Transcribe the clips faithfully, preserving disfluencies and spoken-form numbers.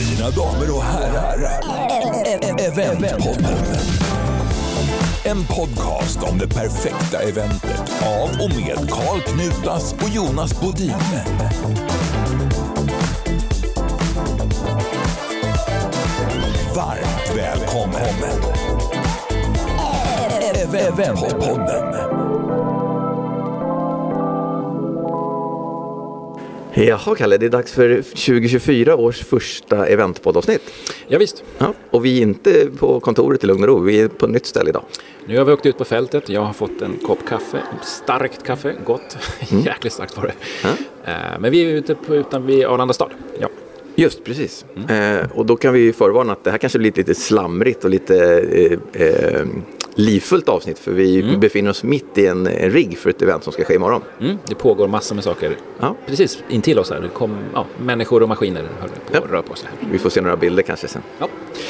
Mina damer och herrar, Eventpodden. En podcast om det perfekta eventet av och med Carl Knutas och Jonas Bodin. Varmt välkommen. Eventpodden. Jaha Kalle, det är dags för tjugo tjugofyra års första eventpoddavsnitt. Ja, visst. Ja, och vi är inte på kontoret i lugn och ro, vi är på ett nytt ställe idag. Nu har vi åkt ut på fältet, jag har fått en kopp kaffe, starkt kaffe, gott, mm. jäkligt starkt var det. Ja. Men vi är ute på, utan vid Arlanda stad, ja. Just, precis. Mm. Eh, och då kan vi förvarna att det här kanske blir lite slamrigt och lite eh, eh, livfullt avsnitt. För vi mm. befinner oss mitt i en, en rigg för ett event som ska ske imorgon. Mm. Det pågår massor med saker. Ja. Precis, intill oss här. Det kom, ja, människor och maskiner på, ja. rör på sig här. Vi får se några bilder kanske sen. Ja.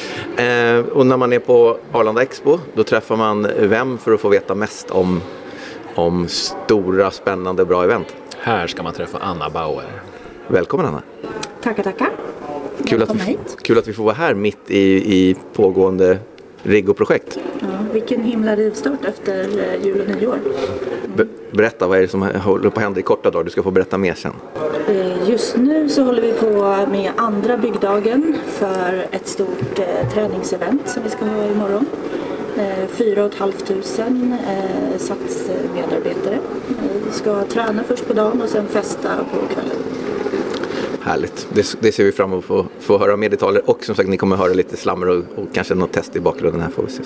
Eh, och när man är på Arlanda Expo, då träffar man vem för att få veta mest om, om stora, spännande, bra event? Här ska man träffa Anna Bauer. Välkommen Anna. Tackar, tackar. Kul att, vi, kul att vi får vara här mitt i, i pågående rigg-projekt. Ja, vilken himla rivstart efter jul och nyår. Be- berätta, vad är det som håller på att hända i korta dagar? Du ska få berätta mer sen. Just nu så håller vi på med andra byggdagen för ett stort eh, träningsevent som vi ska ha imorgon. Eh, fyra och ett halvt tusen eh, satsmedarbetare. Eh, vi ska träna först på dagen och sen festa på kvällen. Härligt. Det, det ser vi fram emot att få, få höra mer detaljer. Och som sagt, ni kommer höra lite slammer och, och kanske något test i bakgrunden här får vi se.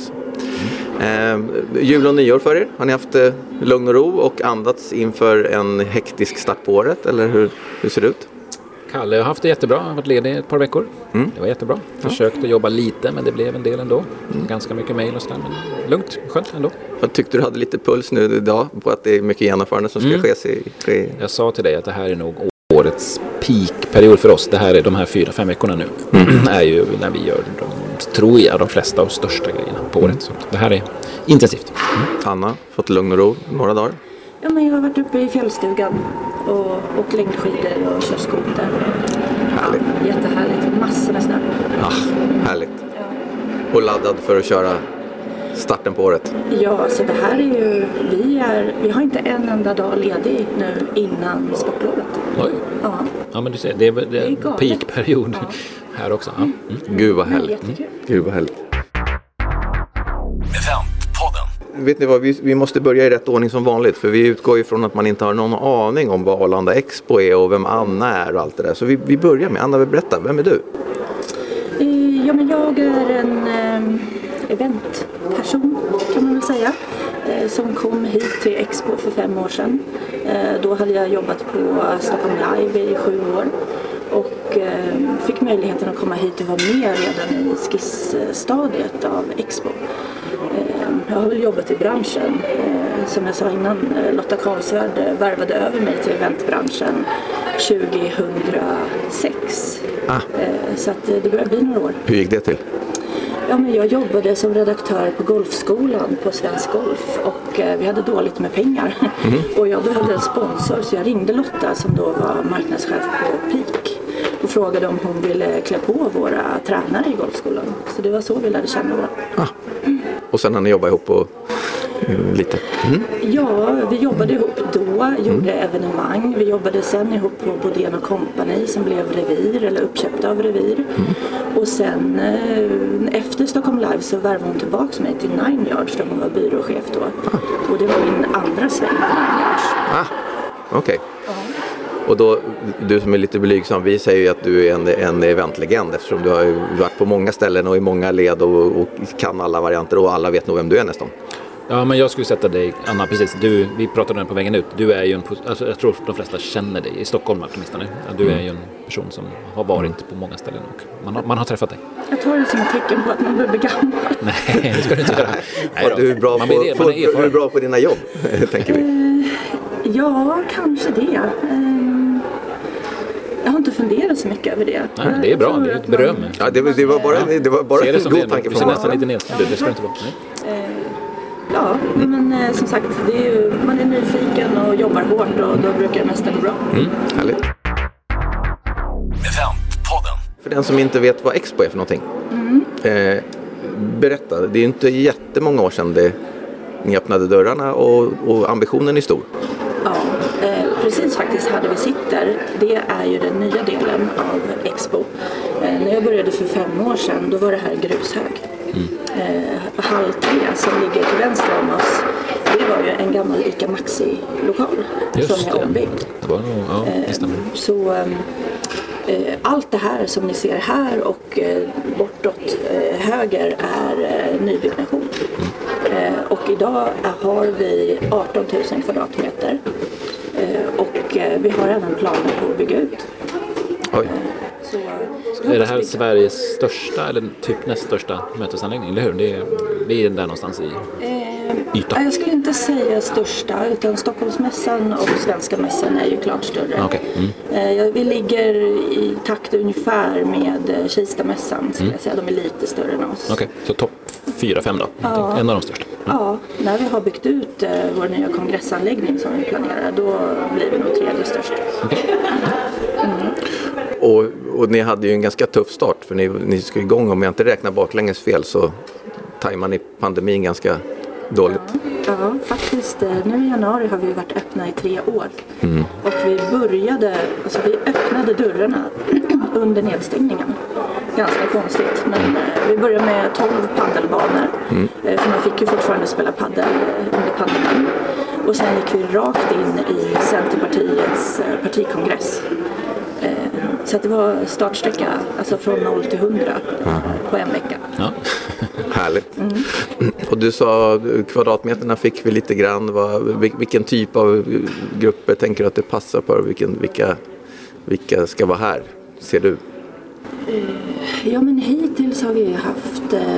Mm. Eh, jul och nyår för er. Har ni haft eh, lugn och ro och andats inför en hektisk start på året? Eller hur, hur ser det ut? Kalle, jag har haft det jättebra. Jag har varit ledig ett par veckor. Mm. Det var jättebra. Försökte ja. jobba lite, men det blev en del ändå. Mm. Ganska mycket mejl och sådär, men lugnt, skönt ändå. Jag tyckte du hade lite puls nu idag på att det är mycket genomförande som ska mm. ske, ske. Jag sa till dig att det här är nog årets peakperiod för oss. Det här är de här fyra, fem veckorna nu. Mm. är ju när vi gör de, tror jag, de flesta och största grejerna på året. Så det här är intensivt. Mm. Anna, fått lugn och ro några dagar? Ja, men jag har varit uppe i fjällstugan och åkt längdskidor och kört skoter. Härligt. Ja, jättehärligt. Massor med snö. Ah, härligt. Ja. Och laddad för att köra starten på året? Ja, så det här är ju, vi, är, vi har inte en enda dag ledig nu innan sportlovet. Oj. Ja. Ja, men du ser, det är, det är en peakperiod ja. här också. Ja. Mm. Gud vad härligt. Mm. Gud vad härligt. Vet ni vad, vi, vi måste börja i rätt ordning som vanligt. För vi utgår ifrån att man inte har någon aning om vad Arlanda Expo är och vem Anna är och allt det där. Så vi, vi börjar med, Anna vill berätta, vem är du? Ja, men jag är en eh, eventperson kan man väl säga. Eh, som kom hit till Expo för fem år sedan. Eh, då hade jag jobbat på Stockholm Live i sju år. Och eh, fick möjligheten att komma hit och vara med redan i skissstadiet av Expo. Jag har väl jobbat i branschen. Som jag sa innan, Lotta Karlsvärd värvade över mig till eventbranschen tjugohundrasex. Ah. Så att det börjar bli några år. Hur gick det till? Ja, men jag jobbade som redaktör på golfskolan på Svensk Golf och vi hade dåligt med pengar. Mm. Och jag behövde en sponsor så jag ringde Lotta som då var marknadschef på Peak och frågade om hon ville klä på våra tränare i golfskolan. Så det var så vi lärde känna varandra. Ah. Mm. Och sen har ni jobbat ihop och mm, lite? Mm. Ja, vi jobbade ihop då, gjorde mm. evenemang. Vi jobbade sen ihop på Bodén och Company som blev Revir eller uppköpta av Revir. Mm. Och sen eh, efter Stockholm Live så värvade hon tillbaka mig till Nine Yards där hon var byråchef då. Ah. Och det var min andra sväng på Nine Yards. Ah, okej. Okay. Uh-huh. Och då, du som är lite blygsam, vi säger ju att du är en, en eventlegend eftersom du har ju varit på många ställen och i många led och, och kan alla varianter och alla vet nog vem du är nästan. Ja, men jag skulle sätta dig, Anna, precis. Du, vi pratade om den på vägen ut. Du är ju en, alltså, jag tror de flesta känner dig i Stockholm åtminstone. Du mm. är ju en person som har varit mm. på många ställen och man har, man har träffat dig. Jag tar det som ett tecken på att man blir gammal. Nej, det ska du inte göra. Nej, du är bra, man på, det, man är på, du är bra på dina jobb, tänker vi. Uh, ja, kanske det. Uh, Jag har inte funderat så mycket över det. Nej, det är bra, det är ett beröm. Ja, det, det var bara, det var bara en god tanke. Vi ser nästan lite nedstämd, det ska inte vara. Ja, mm. men som sagt, det är ju, man är nyfiken och jobbar hårt och då brukar det mesta gå bra. Mm, härligt. För den som inte vet vad Expo är för någonting. Mm. Eh, berätta, det är ju inte jättemånga år sedan det, ni öppnade dörrarna och, och ambitionen är stor. Ja, eh, precis faktiskt hade vi sitt där. Det är ju den nya delen av Expo. Eh, när jag började för fem år sedan, då var det här grushög. Mm. Eh, hall tre som ligger till vänster om oss, det var ju en gammal ICA Maxi-lokal som är ombyggd. Det var nog, ja, det stämmer. Eh, så eh, allt det här som ni ser här och eh, bortåt eh, höger är eh, nybyggnation. Mm. Eh, och idag har vi arton tusen kvadratmeter eh, och eh, vi har även planer på att bygga ut. Oj. Så, så är det här Sveriges största eller typ näst största mötesanläggning, eller hur? Det är, vi är där någonstans i eh, yta. Jag skulle inte säga största, utan Stockholmsmässan och Svenska mässan är ju klart större. Okay. Mm. Eh, vi ligger i takt ungefär med Kistamässan, skulle mm. jag säga. De är lite större än oss. Okej, okay. Så topp fyra, fem då? Ja. En av de största? Mm. Ja, när vi har byggt ut eh, vår nya kongressanläggning som vi planerar, då blir vi nog tredje störst. Okay. Mm. Och, och ni hade ju en ganska tuff start, för ni, ni ska igång, om jag inte räknar baklänges fel så tajmar ni pandemin ganska dåligt. Ja, ja, faktiskt. Nu i januari har vi varit öppna i tre år. Mm. Och vi började, alltså vi öppnade dörrarna under nedstängningen. Ganska konstigt, men vi började med tolv paddelbanor. Mm. För man fick ju fortfarande spela paddel under pandemin. Och sen gick vi rakt in i Centerpartiets partikongress. Så att det var startsträcka, alltså från noll till hundra mm. på en vecka. Ja. Härligt. Mm. Och du sa kvadratmeterna fick vi lite grann. Vad, vilken typ av grupper tänker du att det passar på? Vilken, vilka, vilka ska vara här, ser du? Ja, men hittills har vi haft eh,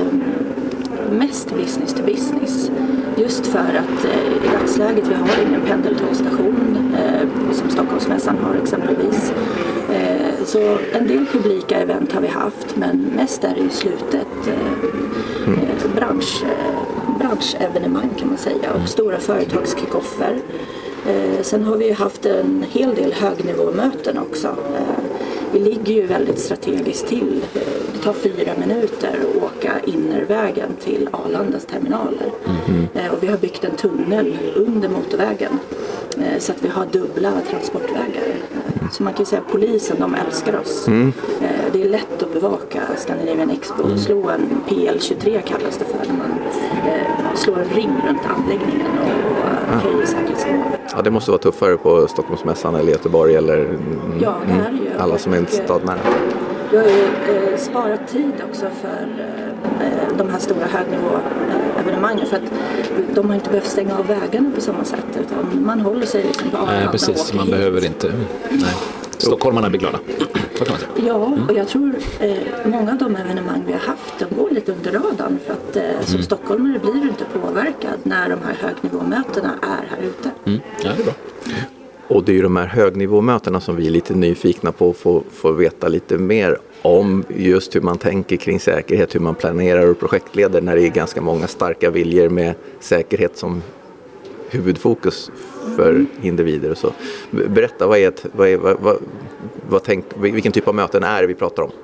mest business to business. Just för att eh, i dagsläget vi har ingen pendeltågstation eh, som Stockholmsmässan har exempelvis. Eh, så en del publika event har vi haft, men mest är det i slutet eh, mm. eh, bransch, eh, branschevenemang kan man säga, och stora företagskickoffer. Eh, sen har vi haft en hel del högnivåmöten också. Eh, vi ligger ju väldigt strategiskt till. Det tar fyra minuter att åka innervägen till Arlandas terminaler. Mm. Och vi har byggt en tunnel under motorvägen så att vi har dubbla transportvägar. Så man kan säga att polisen, de älskar oss. Mm. Det är lätt att bevaka Scandinavian Expo. Mm. Slå en P L tjugotre kallas det för, när man slår en ring runt anläggningen och ah. höjer säkerhetsnivån. Ja, det måste vara tuffare på Stockholmsmässan eller Göteborg eller ja, det är det ju. Alla som är inte stadnära. Jag har ju eh, sparat tid också för eh, de här stora högnivåevenemangen, för att de har inte behövt stänga av vägarna på samma sätt, utan man håller sig liksom på Arlanda. Nej, precis, man hit. behöver inte. Nej. Stockholmarna blir glada. Så kan man säga. Ja, mm. och jag tror eh, många av de evenemang vi har haft, de går lite under radarn, för att eh, mm. som stockholmare blir du inte påverkad när de här högnivåmötena är här ute. Mm. Ja, det är bra. Och det är ju de här högnivåmötena som vi är lite nyfikna på att få, få veta lite mer om, just hur man tänker kring säkerhet, hur man planerar och projektleder när det är ganska många starka viljor med säkerhet som huvudfokus för mm. individer och så. Berätta, vad är ett, vad är, vad, vad, vad tänk, vilken typ av möten är det vi pratar om?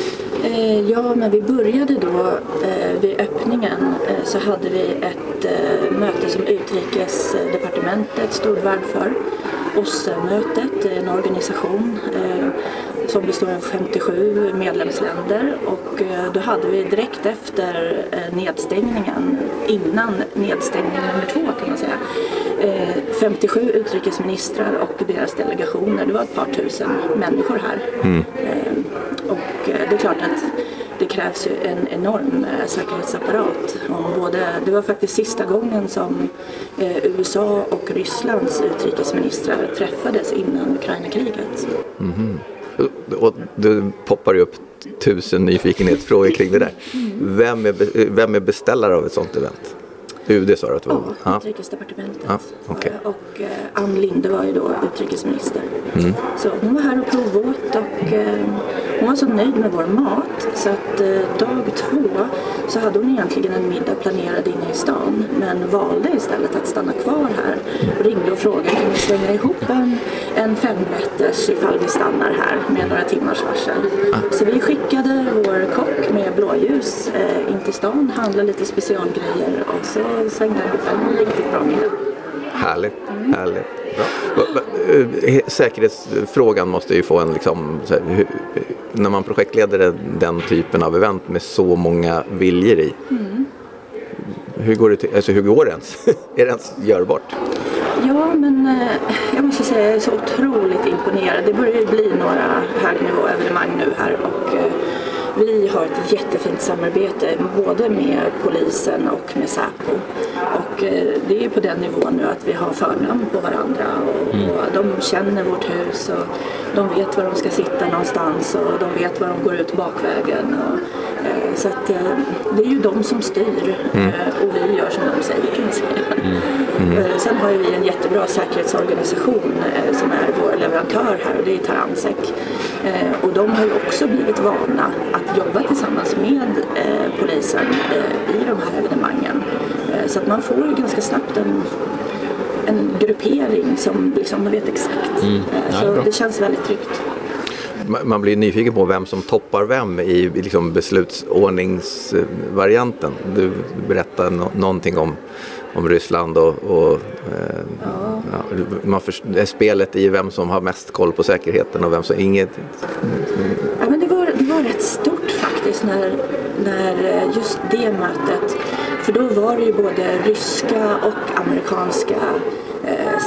Eh, ja, men vi började då eh, vid öppningen eh, så hade vi ett eh, möte som Utrikesdepartementet stod värd för. O S S E-mötet, en organisation eh, som består av femtiosju medlemsländer, och eh, då hade vi direkt efter eh, nedstängningen, innan nedstängning nummer två kan man säga, eh, femtiosju utrikesministrar och deras delegationer. Det var ett par tusen människor här. Mm. Eh, och eh, det är klart att det krävs ju en enorm eh, säkerhetsapparat. Och både, det var faktiskt sista gången som eh, U S A och Rysslands utrikesministrar träffades innan Ukraina-kriget. Mm-hmm. Och det poppar ju upp tusen nyfikenhetsfrågor kring det där. Mm. Vem är, vem är beställare av ett sånt event? U D sa du att det var? Ja, utrikesdepartementet. Ja, okay. Och eh, Ann Linde var ju då utrikesminister. Mm. Så hon var här och provåt och eh, hon var så nöjd med vår mat så att eh, dag två så hade hon egentligen en middag planerad inne i stan men valde istället att stanna kvar här och ringde och frågade om vi slänga ihop en, en femrätters ifall vi stannar här med några timmars varsel. Så vi skickade vår kock med blåljus eh, in till stan, handlade lite specialgrejer och så svängde ihop en riktigt bra middag. Härligt, mm. härligt. Bra. Säkerhetsfrågan måste ju få en liksom, så här, hur, när man projektleder den typen av event med så många viljor i. Mm. Hur går det till, alltså hur går det ens? Är det ens görbart? Ja, men eh, jag måste säga att jag är så otroligt imponerad. Det börjar ju bli några högnivåevenemang nu här och eh, vi har ett jättefint samarbete både med polisen och med Säpo. Och eh, det är på den nivån nu att vi har förnamn på varandra och, mm. och de känner vårt hus och de vet var de ska sitta någonstans och de vet var de går ut bakvägen. Och, eh, så att eh, det är ju de som styr mm. eh, och vi gör som de säger kan man säga. Mm. Mm. Eh, sen har ju vi en jättebra säkerhetsorganisation eh, som är vår leverantör här och det är Taransek. Eh, och de har ju också blivit vana att jobba tillsammans med eh, polisen eh, i de här evenemangen. Eh, så att man får ju ganska snabbt en, en gruppering som liksom man vet exakt. Mm. Eh, så det känns väldigt tryggt. Man blir nyfiken på vem som toppar vem i liksom beslutsordningsvarianten. Du berättar no- någonting om, om Ryssland och, och eh, ja. Ja, man för, det är spelet i vem som har mest koll på säkerheten och vem som inget. Ja, men det var, det var rätt stort faktiskt när, när just det mötet, för då var det ju både ryska och amerikanska eh,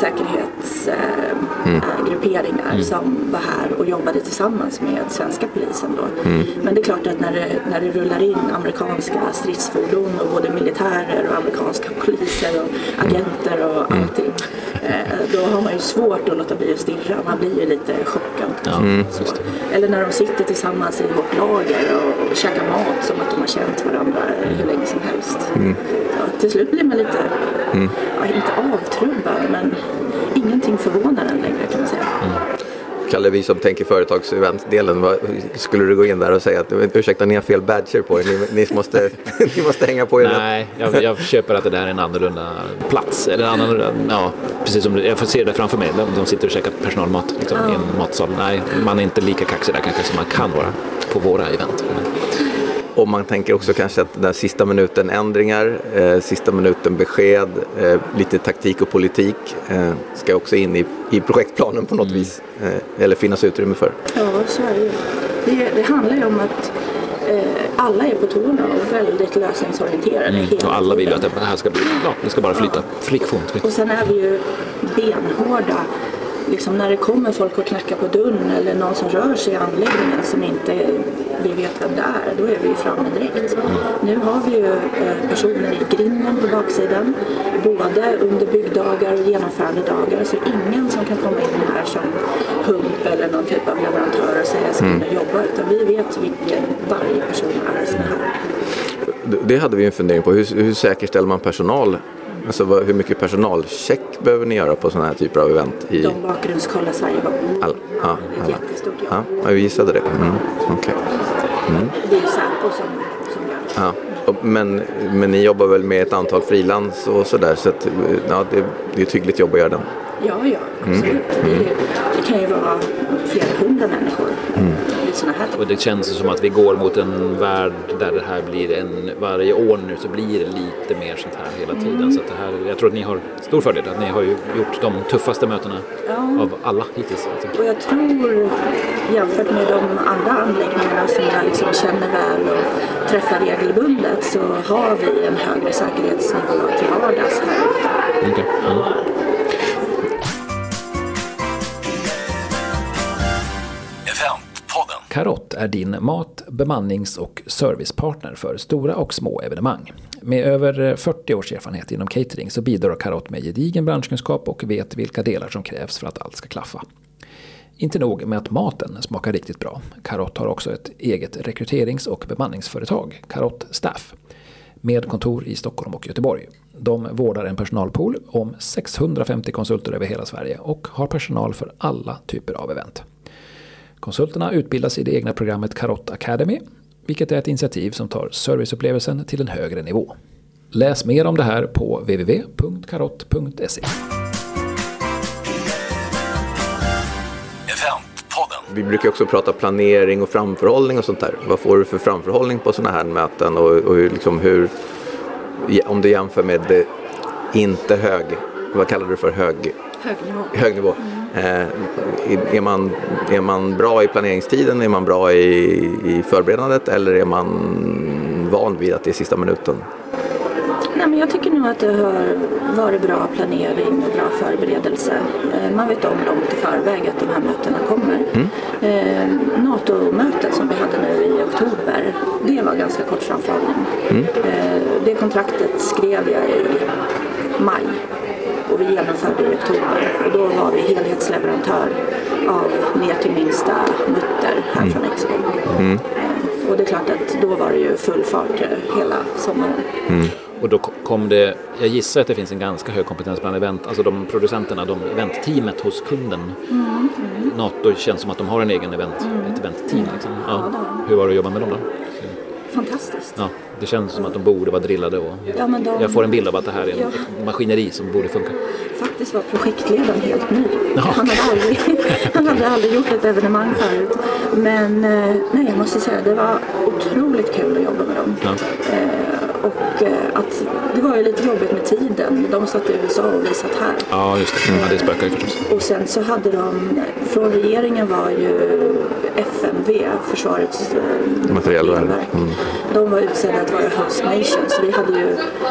säkerhetsgrupperingar eh, mm. som var här och jobbade tillsammans med svenska polisen då. Mm. Men det är klart att när det, när det rullar in amerikanska stridsfordon och både militärer och amerikanska poliser och agenter och mm. allting, eh, då har man ju svårt att låta bli att stirra. Man blir ju lite chockad. Mm. Eller när de sitter tillsammans i vårt lager och, och käkar mat som att de har känt varandra mm. hur länge som helst. Mm. Ja, till slut blir man lite, mm. ja, inte avtrubbad, men ingenting förvånar en längre kan man säga. Mm. Kalle, vi som tänker företagseventdelen, skulle du gå in där och säga att ursäkta, ni har fel badger på er, ni, ni, måste, ni måste hänga på er? Nej, jag, jag köper att det där är en annorlunda plats. Eller annorlunda, ja, precis som jag får se det framför mig, de, de sitter och käkar personalmat liksom, ja. i en matsal. Nej, man är inte lika kaxig där kanske som man kan vara på våra event. Men... Och man tänker också kanske att den sista minuten ändringar, eh, sista minuten besked, eh, lite taktik och politik eh, ska också in i, i projektplanen på något mm. vis. Eh, eller finnas utrymme för. Ja, så är det. Det, det handlar ju om att eh, alla är på tårna och väldigt lösningsorienterade. Mm. Och alla vill att det här ska bli, ja, det ska bara flyta. Ja. Friktion. Och sen är vi ju benhårda. Liksom när det kommer folk och knackar på dörren eller någon som rör sig i anläggningen som inte vi vet vem det är, då är vi framme direkt. Mm. Nu har vi ju personer i grinden på baksidan, både under byggdagar och genomförandedagar, så ingen som kan komma in här som pump eller någon typ av leverantör och säga att mm. ska jobba, utan vi vet vilken varje person är som är här. Det hade vi en fundering på. Hur, hur säkerställer man personal? Alltså vad, hur mycket personalcheck behöver ni göra på sådana här typer av event? I... De bakgrundskollar Sverige var all, ja, ett alla. jättestort jobb. Ja, jag visade det. Mm. Okay. Mm. Det är Säpo som, som gör det. Ja. Men, men ni jobbar väl med ett antal frilans och sådär, så att, ja, det, det är ett hyggligt jobb att göra den. Ja, ja, absolut. Mm. Det, det kan ju vara flera hundra människor mm. i såna här. Och det känns som att vi går mot en värld där det här blir en, varje år nu så blir det lite mer sånt här hela tiden. Mm. Så att det här, jag tror att ni har stor fördel, att ni har ju gjort de tuffaste mötena ja. av alla hittills. Och jag tror, jämfört med de andra anläggningarna som jag liksom känner väl och träffar regelbundet, så har vi en högre säkerhetsnivå till vardags här ute. Okay. Mm. Karott är din mat-, bemannings- och servicepartner för stora och små evenemang. Med över fyrtio års erfarenhet inom catering så bidrar Karott med gedigen branschkunskap och vet vilka delar som krävs för att allt ska klaffa. Inte nog med att maten smakar riktigt bra. Karott har också ett eget rekryterings- och bemanningsföretag, Karott Staff, med kontor i Stockholm och Göteborg. De vårdar en personalpool om sexhundrafemtio konsulter över hela Sverige och har personal för alla typer av event. Konsulterna utbildas i det egna programmet Karott Academy, vilket är ett initiativ som tar serviceupplevelsen till en högre nivå. Läs mer om det här på w w w punkt karott punkt se. Vi brukar också prata planering och framförhållning och sånt där. Vad får du för framförhållning på sådana här möten och, och liksom hur, om du jämför med det, inte hög, vad kallar du för hög, hög nivå? Hög nivå. Mm. Eh, är, man, är man bra i planeringstiden, är man bra i, i förberedandet eller är man van vid att det är sista minuten? Nej, men jag tycker nog att det har varit bra planering och bra förberedelse. Man vet om långt i förväg att de här mötena kommer. Mm. Eh, NATO-mötet som vi hade nu i oktober, det var ganska kort framförhållning. Mm. Eh, det kontraktet skrev jag i maj och vi genomförde i oktober. Och då var vi helhetsleverantör av ner till minsta mutter här mm. från Expo. Mm. Eh, och det är klart att då var det ju full fart hela sommaren. Mm. Och då kom det, jag gissar att det finns en ganska hög kompetens bland event, alltså de producenterna, de eventteamet hos kunden. Mm, mm. NATO känns som att de har en egen event, mm. ett eventteam. Liksom. Ja. Ja, hur var det att jobba med dem då? Fantastiskt. Ja, det känns som att de borde vara drillade och ja, men de, jag får en bild av att det här är en ja. maskineri som borde funka. Faktiskt var projektledaren helt ny. Ja. Han, hade aldrig, han hade aldrig gjort ett evenemang förut. Men nej, jag måste säga det var otroligt kul att jobba med dem. Ja. Eh, och att det var ju lite jobbigt med tiden. De satt i U S A och vi satt här. Ja, just det. Mm. Ja, det spökar ju förstås. Och sen så hade de, från regeringen var ju F M V, Försvarets materielverk. Mm. De var utsedda att vara host nation. Så vi hade ju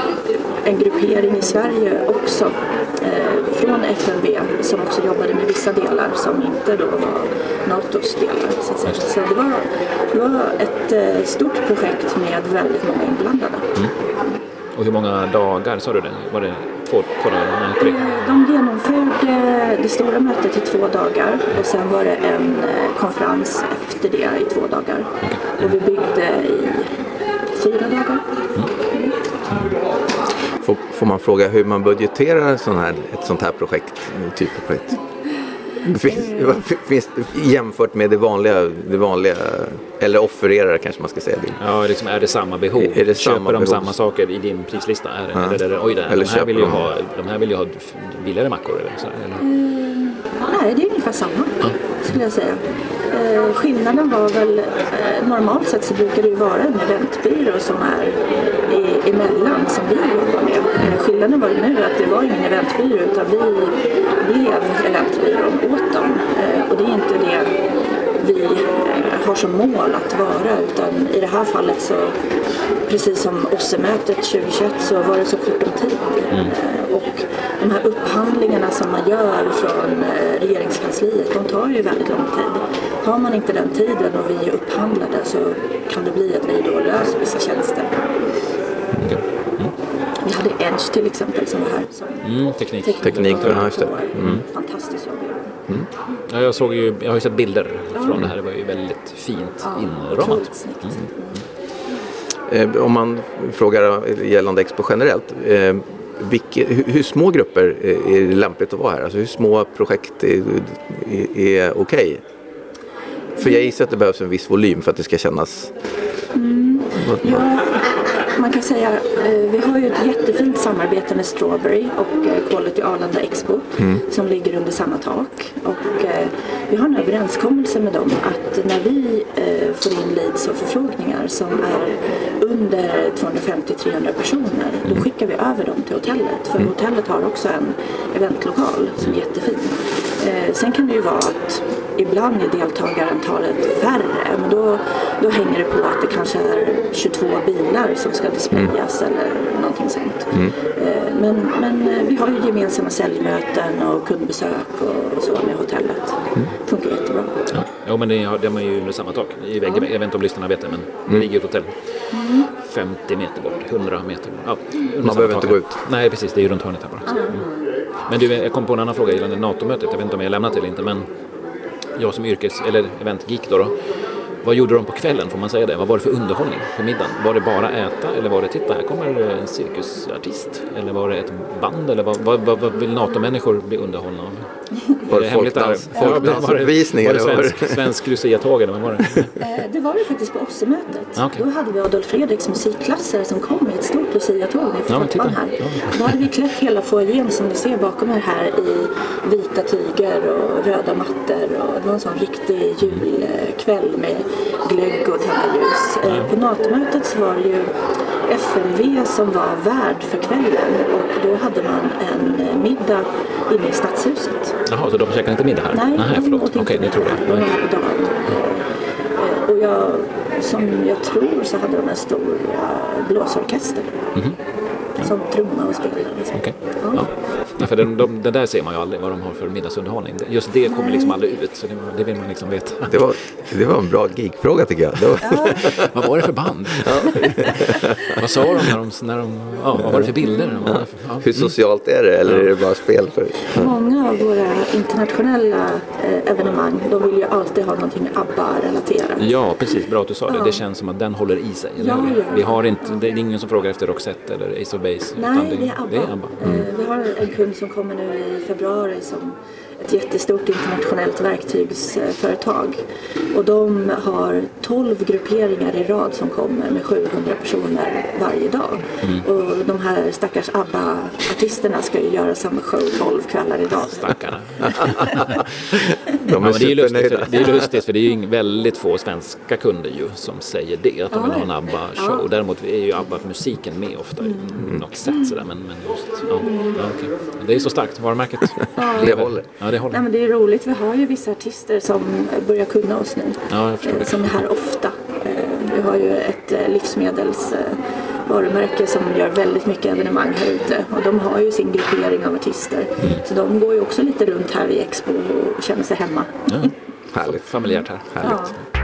en gruppering i Sverige också eh, från F M V som också jobbade med vissa delar som inte då var NATOs delar. Så, att säga. Så det var, det var ett eh, stort projekt med väldigt många inblandade. Mm. Och hur många dagar sa du det? Var det två, två dagar? Tre? De genomförde det stora mötet i två dagar och sen var det en konferens efter det i två dagar. Okay. Och vi byggde i fyra dagar. Mm. Mm. Får, får man fråga hur man budgeterar sån här, ett sånt här projekt, typ av projekt? Finns, finns, jämfört med det vanliga, det vanliga eller offererar kanske man ska säga det. Ja, liksom, är det samma behov? Är det köper samma de behov? Samma saker i din prislista? Är det, ja. eller, eller, oj, det, eller de, här vill ju ha, de här vill ju ha billigare mackor eller så, eller? Mm, nej, det är ungefär samma ja. skulle jag säga. Eh, skillnaden var väl eh, normalt sett så brukar det ju vara en eventbyrå som är i, emellan som vi jobbar med. Eh, skillnaden var ju nu att det var ingen eventbyrå utan vi blev eventbyrån åt dem. Eh, och det är inte det vi eh, har som mål att vara utan i det här fallet så precis som O S S-mötet tjugohundratjugoett så var det så kort om tid. Mm. Eh, och de här upphandlingarna som man gör från eh, regeringskansliet, de tar ju väldigt lång tid. Har man inte den tiden och vi är upphandlade så kan det bli att vi då löser vissa tjänster. Okay. Mm. Vi hade Edge till exempel som var här. Som mm, teknik. Teknik, teknik ja, just det. Mm. Fantastiskt jobb. Mm. Ja, jag, såg ju, jag har ju sett bilder ja. från det här. Det var ju väldigt fint ja, inramat. Mm. Mm. Eh, om man frågar gällande Expo generellt. Eh, vilka, hur, hur små grupper är, är lämpligt att vara här? Alltså hur små projekt är, är, är okej? Okay? För jag gissar att det behövs en viss volym för att det ska kännas... Mm. Ja, man kan säga vi har ju ett jättefint samarbete med Strawberry och Quality Arlanda Expo mm. som ligger under samma tak. Och vi har en överenskommelse med dem att när vi får in leads och förfrågningar som är under tvåhundrafemtio till trehundra personer, då skickar vi över dem till hotellet. För mm. hotellet har också en eventlokal som är jättefin. Sen kan det ju vara att ibland är deltagarantalet färre, men då, då hänger det på att det kanske är tjugotvå bilar som ska displayas mm. eller någonting sånt. Mm. Men, men vi har ju gemensamma säljmöten och kundbesök och så med hotellet. Mm. Funkar jättebra. Ja, ja men det har, det har man ju under samma tak i väggen. Ja. Jag vet inte om lyssnarna vet det, men det mm. ligger ett hotell mm. femtio meter bort, hundra meter bort. Ja, man behöver inte gå ut. Nej, precis, det är ju runt hörnet här bara. Mm. Men du, jag kom på en annan fråga gällande NATO-mötet. Jag vet inte om jag lämnat det eller inte, men jag som yrkes- eller eventgeek då, då vad gjorde de på kvällen, får man säga det? Vad var det för underhållning på middagen? Var det bara äta eller var det titta, här kommer en cirkusartist? Eller var det ett band? Eller vad, vad, vad, vad vill NATO-människor bli underhållna av? Var det, det folkdans, folkdansuppvisning? Var det, var det svensk, svensk Lucia-tåg eller vad var det? Det var det faktiskt på O S S E-mötet. Ah, okay. Då hade vi Adolf Fredriks musikklasser som kom i ett stort Lucia-tåg i ja, trappan här. Ja. Då hade vi klätt hela foajén som ni ser bakom er här i vita tyger och röda mattor. Och det var en sån riktig julkväll med glögg och tända ljus. Mm. På NATO-mötet så var det ju F M V som var värd för kvällen och då hade man en middag inne i Stadshuset. Jaha, så de käkade inte middag här? Nej, Nej förlåt. Okej, okay, det tror jag. De var här på dagen. Och jag, som jag tror så hade de en stor blåsorkester. Mm-hmm. Ja. Som trumma och spelade. Liksom. Okay. Ja. Ja, för den, de, det där ser man ju aldrig vad de har för middagsunderhållning. Just det kommer liksom aldrig ut, så det, det vill man liksom veta. Det var, det var en bra geekfråga tycker jag. Det var... Ja. Vad var det för band? Ja. Vad sa de när de, när de ja, vad var det för bilder? Ja. Ja. Hur socialt är det eller är det bara spel för? Ja. Många av våra internationella eh, evenemang, de vill ju alltid ha någonting ABBA-relaterat. Ja, precis. Bra att du sa det. Ja. Det känns som att den håller i sig. Ja, ja. Vi har inte, det är ingen som frågar efter Roxette eller Ace of Base. Nej, utan det, det är ABBA. Det är ABBA. Mm. Eh, vi har en kund som kommer nu i februari som ett jättestort internationellt verktygsföretag. Och de har tolv grupperingar i rad som kommer med sjuhundra personer varje dag. Mm. Och de här stackars ABBA-artisterna ska ju göra samma show tolv kvällar idag. Stackarna. De är ja, det, är lustigt, för, det är lustigt för det är ju väldigt få svenska kunder ju som säger det, att de vill ha en ABBA-show. Ja. Däremot är ju ABBA-musiken med ofta mm. i något sätt sådär. Men, men just, ja, ja, okay. Det är så starkt, varumärket. Ja. Det håller. Ja, det håller. Nej, men det är roligt, vi har ju vissa artister som börjar kunna oss nu. Ja, jag förstår det. Som är här ofta. Vi har ju ett livsmedelsvarumärke som gör väldigt mycket evenemang här ute. Och de har ju sin gruppering av artister. Mm. Så de går ju också lite runt här i Expo och känner sig hemma. Ja. Härligt. Familjärt här. Härligt. Ja.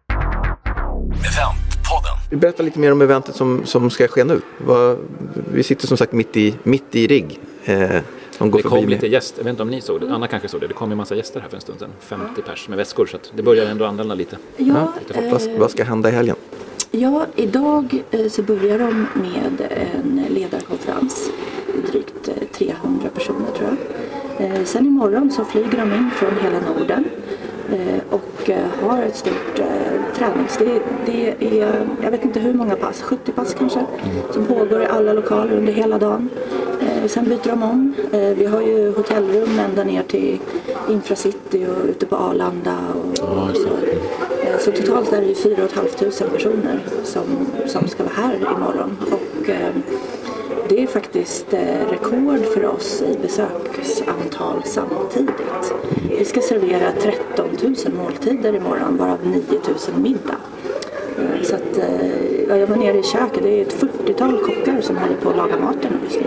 Vi berättar lite mer om eventet som, som ska ske nu. Vad, vi sitter som sagt mitt i, mitt i rigg. Eh, de går det kom med. lite gäster, jag vet inte om ni såg det, Anna kanske såg det, det kom en massa gäster här för en stund sedan, femtio pers med väskor, så att det börjar ändå använda lite. Ja, lite eh, vad, vad ska hända i helgen? Ja, idag eh, så börjar de med en ledarkonferens, drygt eh, trehundra personer tror jag. Eh, sen imorgon så flyger de in från hela Norden. Eh, och eh, har ett stort eh, tränings. Det, det är, jag vet inte hur många pass, sjuttio pass kanske, som pågår i alla lokaler under hela dagen. Eh, sen byter de om. Eh, vi har ju hotellrum ända ner till Infracity och ute på Arlanda. Och, och så. Eh, så totalt är det ju fyra och ett halvt tusen personer som, som ska vara här imorgon. Och eh, det är faktiskt eh, rekord för oss i besöksantal samtidigt. Vi ska servera tretton tusen måltider imorgon, varav nio tusen middag. Eh, så att, eh, jag var nere i köket, det är ett fyrtiotal kockar som håller på att laga maten just nu.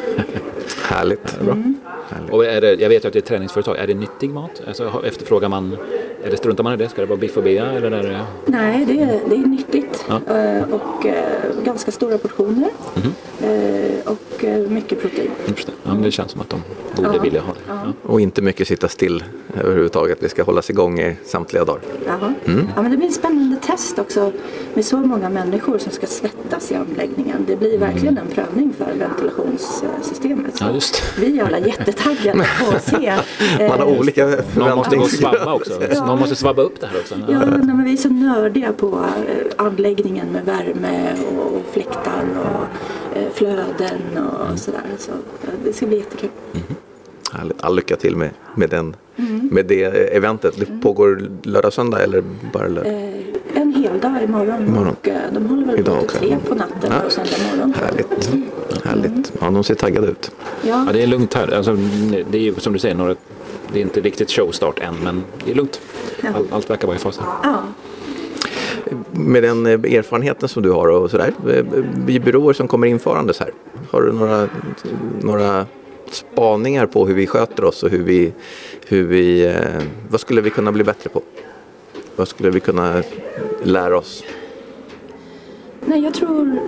Härligt. Bra. Mm. Härligt. Och är det, jag vet ju att det är ett träningsföretag, är det nyttig mat? Alltså, efterfrågar man, är det struntar man i det? Ska det vara biff och bea? Eller är det... Nej, det är, det är nyttigt. Ja. Eh, och eh, ganska stora portioner. Mm. Eh, och eh, mycket protein. Ja, men det känns som att de borde ja. vilja ha det. Ja. Ja. Och inte mycket sitta still överhuvudtaget. Vi ska hållas igång i samtliga dagar. Jaha. Mm. Ja, men det blir en spännande test också med så många människor som ska svettas i anläggningen. Det blir verkligen en prövning för ventilationssystemet. Ja, just. Vi är alla jättetaggade på att se. Man har olika förväntningar. Någon måste gå och svabba också. Ja. Någon måste svabba upp det här också. Ja, nej, men vi är så nördiga på anläggningen med värme och fläktar och flöden och mm. sådär. Så det ska bli jättekul. Mm. Härligt. All lycka till med, med, den, mm. med det eventet. Det pågår lördag söndag eller bara lördag? Eh, en hel dag imorgon, imorgon. Och eh, de håller väl på till tre på natten ja. Och söndag morgon. Härligt. Mm. Härligt. Ja, de ser taggade ut. Ja, ja det är lugnt här. Alltså, det är ju som du säger, några, det är inte riktigt showstart än, men det är lugnt. Ja. All, allt verkar vara i fas här. Ja. Med den erfarenheten som du har och sådär, i byråer som kommer införandes här, har du några, några spaningar på hur vi sköter oss och hur vi, hur vi, vad skulle vi kunna bli bättre på? Vad skulle vi kunna lära oss? Nej, jag tror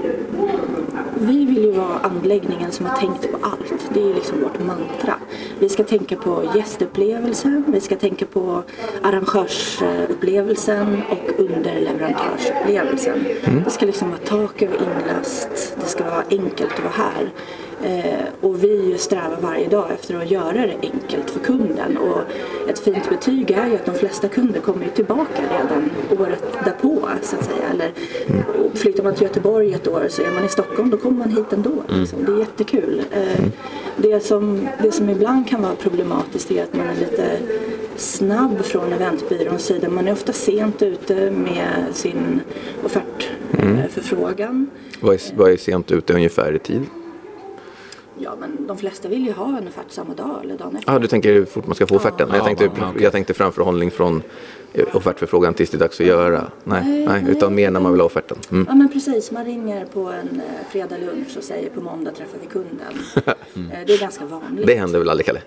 vi vill ju vara anläggningen som har tänkt på allt. Det är liksom vårt mantra. Vi ska tänka på gästupplevelsen, vi ska tänka på arrangörsupplevelsen och underleverantörsupplevelsen. Mm. Det ska liksom vara tak över inlast, det ska vara enkelt att vara här. Eh, och vi strävar varje dag efter att göra det enkelt för kunden. Och ett fint betyg är ju att de flesta kunder kommer ju tillbaka redan året därpå, så att säga. Eller mm. flyttar man till Göteborg ett år så är man i Stockholm, då kommer man hit ändå. Liksom. Mm. Det är jättekul. Eh, det, som, det som ibland kan vara problematiskt är att man är lite snabb från eventbyråns sida. Man är ofta sent ute med sin offertförfrågan. Mm. Vad är, vad är sent ute ungefär i tid? Ja, men de flesta vill ju ha en offert samma dag eller dagen efter. Ja, ah, du tänker hur fort man ska få offerten. Ja. Jag, tänkte, Ja, okay. jag tänkte framförhållning från offertförfrågan tills det är dags att göra. Nej, nej, nej utan mer när man vill ha offerten. Mm. Ja, men precis. Man ringer på en fredag lunch och säger på måndag träffar vi kunden. mm. Det är ganska vanligt. Det händer väl aldrig, Kalle?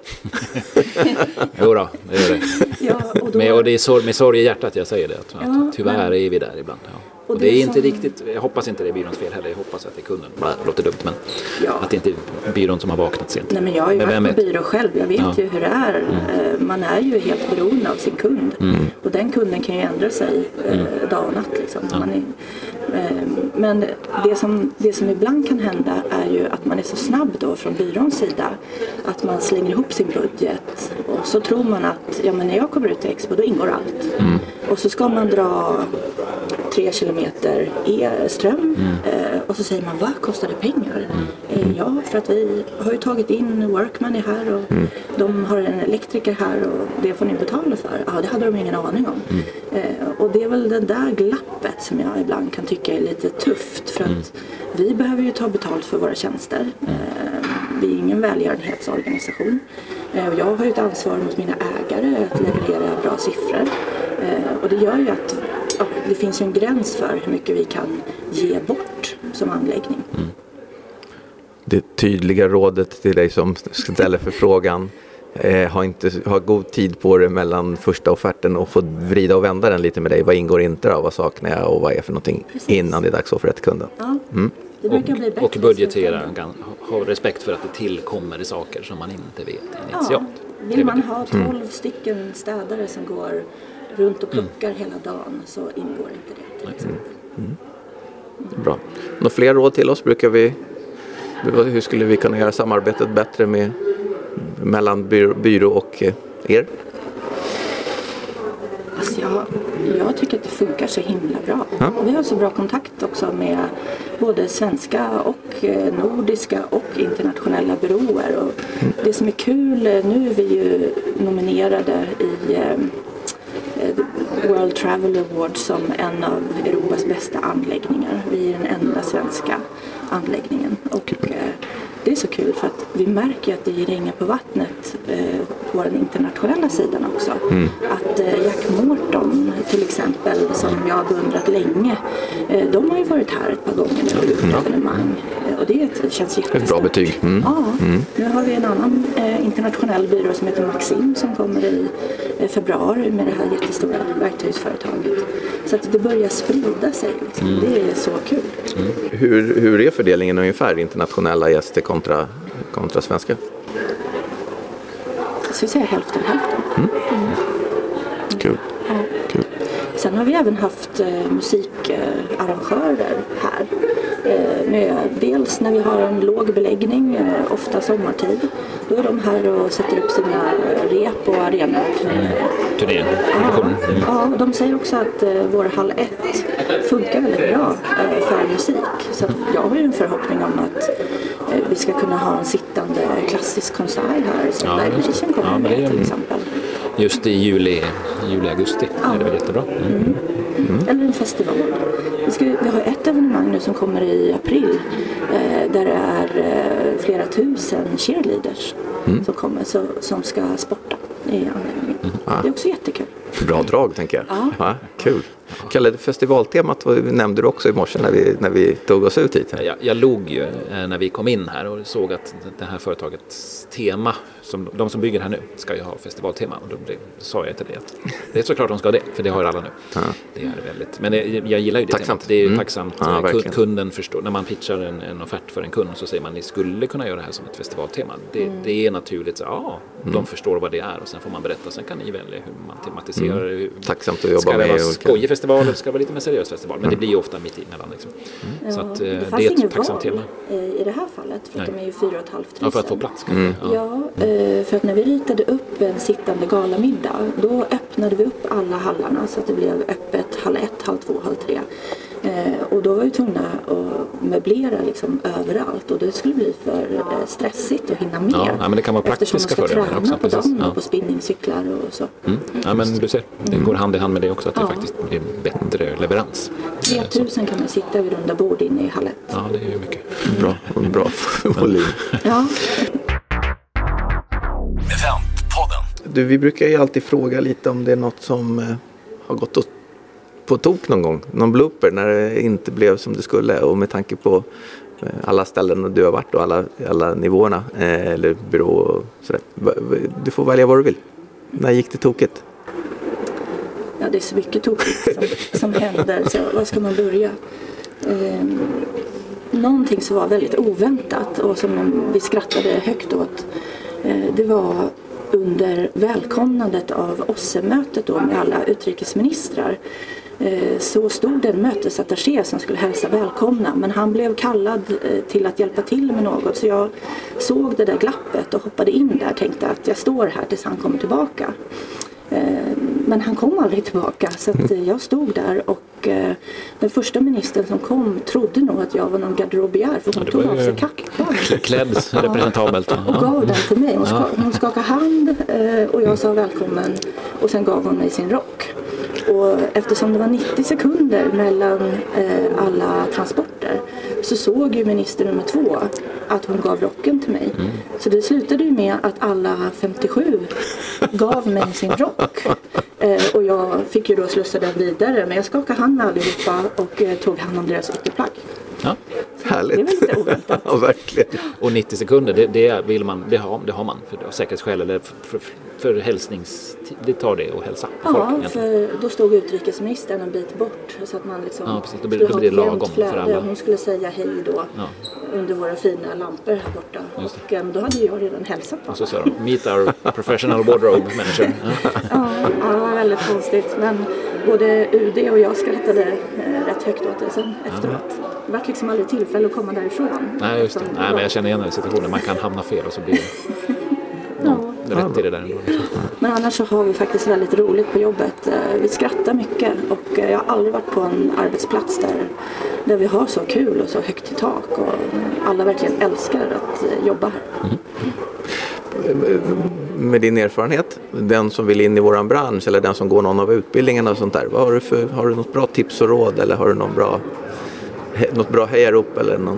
Jo då, det gör det. Ja, och då... Men, och det är sorg, med sorg i hjärtat jag säger det. Att, ja, att tyvärr men... är vi där ibland. Ja. Och, och det, det är inte som... riktigt, jag hoppas inte det är byråns fel heller, jag hoppas att det är kunden. Det låter dumt, men ja. Att det inte är byrån som har vaknat sent. Nej, men jag har ju men varit på byrå själv, jag vet ja. ju hur det är. Mm. Man är ju helt beroende av sin kund. Mm. Och den kunden kan ju ändra sig mm. dag och natt. Liksom. Ja. Man är, men det som, det som ibland kan hända är ju att man är så snabb då från byråns sida att man slänger ihop sin budget och så tror man att ja, men när jag kommer ut till Expo då ingår allt. Mm. Och så ska man dra tre kilometer e-ström mm. eh, och så säger man, vad kostar det pengar? Mm. Eh, ja, för att vi har ju tagit in Workman här och mm. de har en elektriker här och det får ni betala för. Ja, det hade de ingen aning om. Mm. Eh, och det är väl det där glappet som jag ibland kan tycka är lite tufft för att mm. vi behöver ju ta betalt för våra tjänster. Eh, vi är ingen välgörenhetsorganisation. Eh, och jag har ju ett ansvar mot mina ägare att leverera bra siffror. Eh, och det gör ju att ja, det finns en gräns för hur mycket vi kan ge bort som anläggning. Mm. Det tydliga rådet till dig som ställer för frågan, eh, ha, inte, ha god tid på det mellan första offerten och få vrida och vända den lite med dig. Vad ingår inte då? Vad saknar jag och vad är för någonting? Precis. Innan det är dags för ett kunden. Ja. Mm. Det och, bli bättre och budgetera, ha respekt för att det tillkommer saker som man inte vet initialt. Ja. Vill man ha tolv mm. stycken städare som går runt och plockar mm. hela dagen så ingår inte det. Mm. Mm. Mm. Bra. Några fler råd till oss brukar vi, hur skulle vi kunna göra samarbetet bättre med, mellan byrå, byrå och er? Alltså jag, jag tycker att det funkar så himla bra. Ja. Vi har så bra kontakt också med både svenska och nordiska och internationella byråer. Och mm. det som är kul, nu är vi ju nominerade i World Travel Award som en av Europas bästa anläggningar. Vi är den enda svenska anläggningen. Och eh, det är så kul för att vi märker att det ger ringar på vattnet eh, på den internationella sidan också. Mm. Att eh, Jack Morton till exempel, som jag har beundrat länge, eh, de har ju varit här ett par gånger och gjort mm. evenemang. Eh, och det, det känns jättestort. Ett bra betyg. Mm. Ja, mm. Nu har vi en annan eh, internationell byrå som heter Maxim som kommer i eh, februari med det här jättestora verktygsföretaget. Så att det börjar sprida sig. Liksom. Mm. Det är så kul. Mm. Hur, hur är fördelningen ungefär internationella gäster kontra, kontra svenska? Jag skulle säga hälften hälften. Mm. Mm. Kul. Ja. Kul. Sen har vi även haft eh, musikarrangörer här. Eh, med, dels när vi har en låg beläggning, eh, ofta sommartid. Då är de här och sätter upp sina rep och arenor. Mm. Turné. Ja, ja, de säger också att eh, vår hall ett funkar väldigt bra eh, för musik. Så jag har ju en förhoppning om att eh, vi ska kunna ha en sittande klassisk konsert här. Så ja, Live kommer ja, med det, till exempel. Just i juli, juli augusti ja. Är det väl jättebra. Mm. Mm. Mm. Eller en festival. Vi, ska, vi har ett evenemang nu som kommer i april eh, där det är eh, flera tusen cheerleaders mm. som kommer så, som ska sporta i anläggningen. Mm. Ah. Det är också jättekul. Bra drag, tänker jag. Ja. Ja, kul. Kalle, festivaltemat nämnde du också i morse när vi, när vi tog oss ut hit. Jag, jag log ju eh, när vi kom in här och såg att det här företagets tema, som, de som bygger här nu, ska ju ha festivaltema. Och då, det, då sa jag till det att det är såklart de ska ha det, för det har ju alla nu. Ja. Det är väldigt, men det, jag gillar ju det tacksamt. temat. Det är ju mm. tacksamt. Ja, kunden förstår, när man pitchar en, en offert för en kund så säger man ni skulle kunna göra det här som ett festivaltema. Det, mm. det är naturligt, så, ja, mm. de förstår vad det är och sen får man berätta, sen kan ni välja hur man tematiserar. Mm. Tacksamt att jobba ska med. Ska det vara skojig festival eller ska det vara lite mer seriös festival? Men mm. det blir ju ofta mitt emellan. Liksom. Mm. Så att, ja, det, det det är ett inget tacksamt tema. I det här fallet, för att de är ju fyra och ett halvt tusen. Ja, för att få plats. Mm. Ja, för att när vi ritade upp en sittande galamiddag, då öppnade vi upp alla hallarna så att det blev öppet halv ett, halv två, halv tre. Och då var vi tvungna att möblera liksom överallt och det skulle bli för stressigt att hinna med. Ja, men det kan vara praktiska fördelar också. Eftersom man ska träna på ja. dem, på spinningcyklar och så. Mm. Ja, men du ser, det går hand i hand med det också, att det ja. faktiskt blir bättre leverans. tre tusen kan man sitta vid runda bord inne i hallet. Ja, det är ju mycket. Mm. Bra, bra volym. Ja. Du, vi brukar ju alltid fråga lite om det är något som eh, har gått åt på tok någon gång, någon blooper när det inte blev som det skulle, och med tanke på eh, alla ställen du har varit och alla, alla nivåerna eh, eller byrå och sådär. Du får välja vad du vill. När gick det tokigt? Ja, det är så mycket tokigt som, som händer, så var ska man börja? Eh, någonting som var väldigt oväntat och som vi skrattade högt åt, eh, det var under välkomnandet av O S S E-mötet då med alla utrikesministrar, så stod det en mötesattaché som skulle hälsa välkomna, men han blev kallad till att hjälpa till med något, så jag såg det där glappet och hoppade in där och tänkte att jag står här tills han kommer tillbaka. Men han kom aldrig tillbaka, så att jag stod där och den första ministern som kom trodde nog att jag var någon garderobiär, för hon ja, tog av sig kappan. Klädd representabelt. Ja, och gav den till mig. Hon, ska, hon skakade hand och jag sa välkommen och sen gav hon mig sin rock. Och eftersom det var nittio sekunder mellan eh, alla transporter så såg ju minister nummer två att hon gav rocken till mig. Mm. Så det slutade ju med att alla femtiosju gav mig sin rock. Eh, och jag fick ju då slussa den vidare, men jag skakade hand med allihopa och eh, tog hand om deras ytterplagg. Ja. Härligt. Det är väl lite oväntat. Ja, verkligen. Och nittio sekunder, det, det, vill man, det, har, det har man för säkerhetsskäl eller för, för, för hälsnings... Det tar det att hälsa på ja, folk. För då stod utrikesministern en bit bort så att man liksom... Ja, precis. Då blir, då blir det lagom för alla. Hon skulle säga hej då ja. Under våra fina lampor här borta. Och äm, då hade jag redan hälsat på. Och så sa de, meet our professional wardrobe manager. Ja. ja, ja, det var väldigt konstigt. Men både U D och jag skrattade eh, rätt högt åt det sen efteråt. Ja. Det var liksom aldrig tillfälle att komma därifrån. Nej, just det. Nej, men jag känner igen den situationen. Man kan hamna fel och så blir det... Ja, rätt i det där. Men annars så har vi faktiskt väldigt roligt på jobbet. Vi skrattar mycket och jag har aldrig varit på en arbetsplats där, där vi har så kul och så högt i tak och alla verkligen älskar att jobba här. Mm. Med din erfarenhet, den som vill in i våran bransch eller den som går någon av utbildningarna och sånt där, vad har du för, har du något bra tips och råd eller har du någon bra, något bra hejarop eller någon?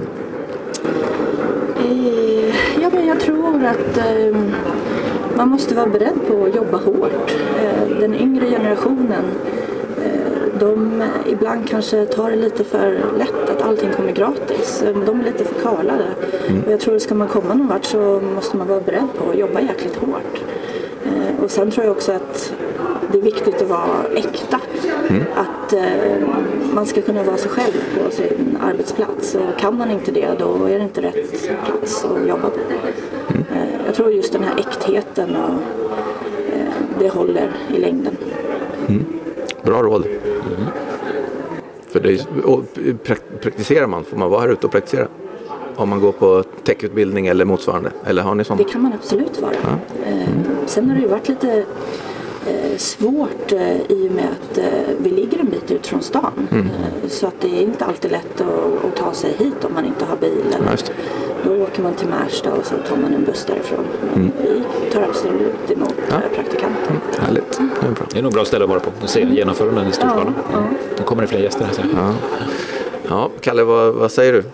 Ja, men jag tror att eh, man måste vara beredd på att jobba hårt. Eh, den yngre generationen, eh, de ibland kanske tar det lite för lätt att allting kommer gratis. De är lite för kalade. Mm. Och jag tror att ska man komma någon vart så måste man vara beredd på att jobba jäkligt hårt. Eh, och sen tror jag också att det är viktigt att vara äkta. Mm. Att eh, man ska kunna vara sig själv på sin arbetsplats. Och kan man inte det, då är det inte rätt plats att jobba på. Mm. Eh, jag tror just den här äktheten och, eh, det håller i längden. Mm. Bra råd. Mm. För det är, och praktiserar man, får man vara här ute och praktisera? Om man går på techutbildning eller motsvarande? Eller har ni sånt? Det kan man absolut vara. Ja. Mm. Eh, sen har det ju varit lite eh, svårt eh, i och med att eh, vi ligger en bit ut från stan. Mm. Eh, så att det är inte alltid lätt att, att ta sig hit om man inte har bil. Ja, då åker man till Märsta och så tar man en buss därifrån. Mm. Vi tar absolut emot ja. praktikanter. Mm. Härligt. Mm. Det, är bra. Det är nog bra ställe att vara på. Du ser, mm. genomför den i storskala. Ja. Ja. Då kommer det fler gäster här sen. Ja. Ja, Kalle, vad, vad säger du?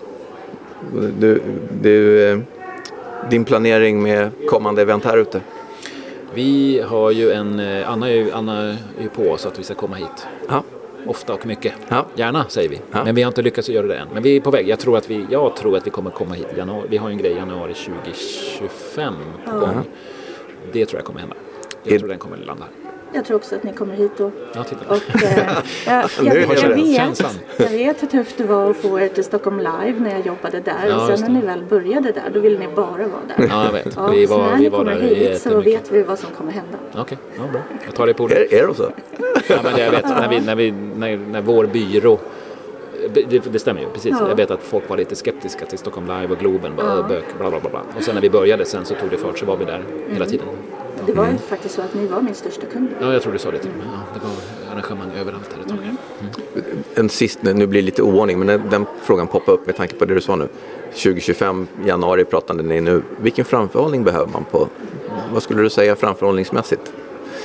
Du, du, din planering med kommande event här ute? Vi har ju en, Anna är ju, Anna är ju på oss att vi ska komma hit. Ja. Ofta och mycket. Ja. Gärna, säger vi. Ja. Men vi har inte lyckats göra det än. Men vi är på väg. Jag tror att vi, jag tror att vi kommer komma hit i januari. Vi har ju en grej i januari tjugo tjugofem på gång. Ja. Det tror jag kommer hända. Jag Är- tror den kommer landa. Jag tror också att ni kommer hit då. Ja, titta. Och, eh, jag, Nu jag, är jag, vi överens. vet, Känslan. jag vet hur tufft det var att få er till Stockholm Live när jag jobbade där. Ja, och just sen det. när ni väl började där, då ville ni bara vara där. Ja, jag vet. Ja, vi så var, när vi ni var kommer där hit så jättemycket. vet vi vad som kommer hända. Okej, ja, bra. Jag tar det på ordet. Är, är det så? Ja, men det jag vet, när, vi, när, vi, när, när vår byrå, det, det stämmer ju, precis. Ja. Jag vet att folk var lite skeptiska till Stockholm Live och Globen, bara, Ja. bök, bla bla bla. bla. Och sen när vi började sen så tog det fart så var vi där hela tiden. Det var ju faktiskt så att ni var min största kund. Ja, jag tror du sa det till mig. Ja, det var arrangemang överallt här ett tag. Mm. En sist, nu blir det lite oordning, men den, den frågan poppar upp med tanke på det du sa nu. tjugo tjugofem, januari pratade ni nu. Vilken framförhållning behöver man på? Vad skulle du säga framförhållningsmässigt?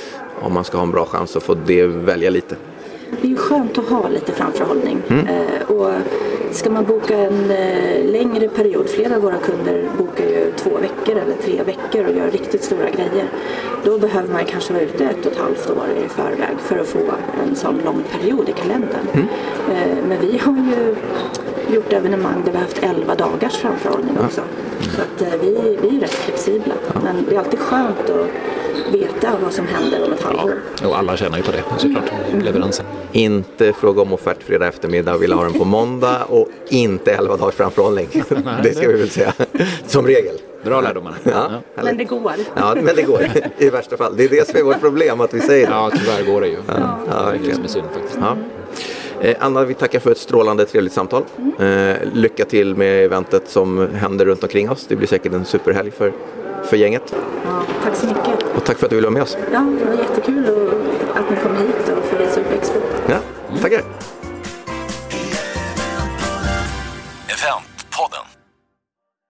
Om man ska ha en bra chans att få det välja lite. Det är ju skönt att ha lite framförhållning. Eh, och ska man boka en eh, längre period, flera av våra kunder bokar ju två veckor eller tre veckor och gör riktigt stora grejer. Då behöver man kanske vara ute ett och ett halvt år i förväg för att få en sån lång period i kalendern. Eh, men vi har ju gjort evenemang där vi har haft elva dagars framförhållning också. Så att eh, vi, vi är rätt flexibla. Men det är alltid skönt att veta vad som händer om ett halvår. Och alla tjänar ju på det, såklart. Leveransen. Inte fråga om offert fredag eftermiddag och vill ha den på måndag och inte elva dagars framförhållning. Det ska vi väl säga. Som regel. Bra lärdomar. Ja, Men det går. ja, men det går i värsta fall. Det är det som är vårt problem, att vi säger det. Ja, tyvärr går det ju. Ja, det är det verkligen. som är synd faktiskt. Ja. Eh, Anna, vi tackar för ett strålande trevligt samtal. Eh, lycka till med eventet som händer runt omkring oss. Det blir säkert en superhelg för, för gänget. Ja, tack så mycket. Och tack för att du ville vara med oss. Ja, det var jättekul och- att ni kom hit och får visa upp Expo. Ja, tackar. Eventpodden.